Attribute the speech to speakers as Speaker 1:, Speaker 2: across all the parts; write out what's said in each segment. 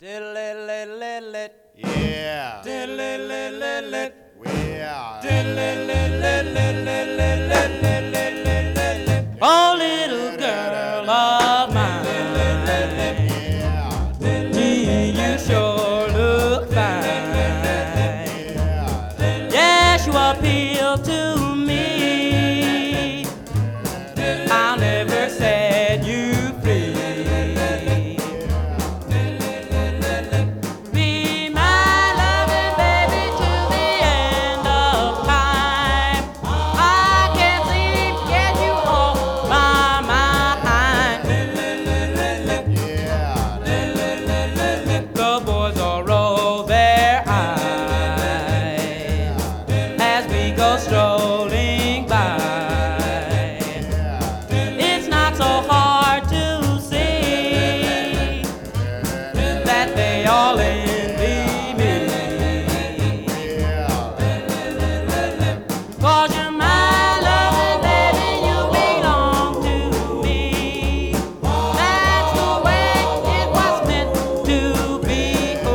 Speaker 1: Diddle-lit-lit-lit.
Speaker 2: Yeah.
Speaker 1: Diddle-lit-lit-lit.
Speaker 2: Yeah.
Speaker 1: Diddle-lit-lit-lit-lit-lit-lit-lit-lit. Oh, little girl of mine,
Speaker 2: Yeah.
Speaker 1: gee, you sure look fine.
Speaker 2: Yeah.
Speaker 1: Yes, you appeal to me. I'll never set you free. Be my loving baby to the end of time. I can't seem to get you off my mind.
Speaker 2: Yeah.
Speaker 1: The boys all roll their eyes as we go strolling by. It's not so hard to see that they all envy me. 'Cause you're my loving baby, you belong to me. That's the way it was meant to be. Oh,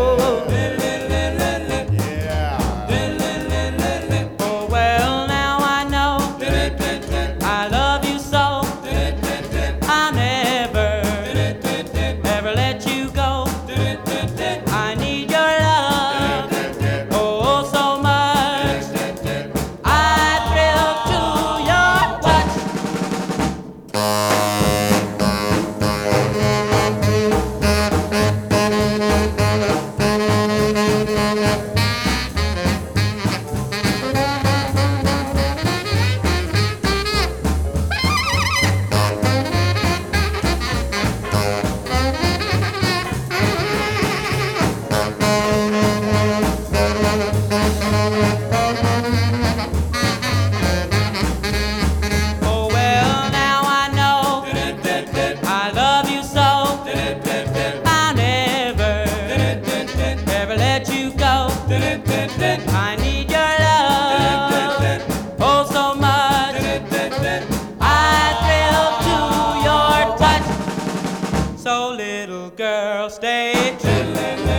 Speaker 1: oh well, now I know I love you so. I'll never, ever let you go. I need your love, oh so much. I thrill to your touch. Oh well, now I know I love you so. I'll never, ever let you go. I need your love, oh so much. I thrill to your touch. So little girl, stay true.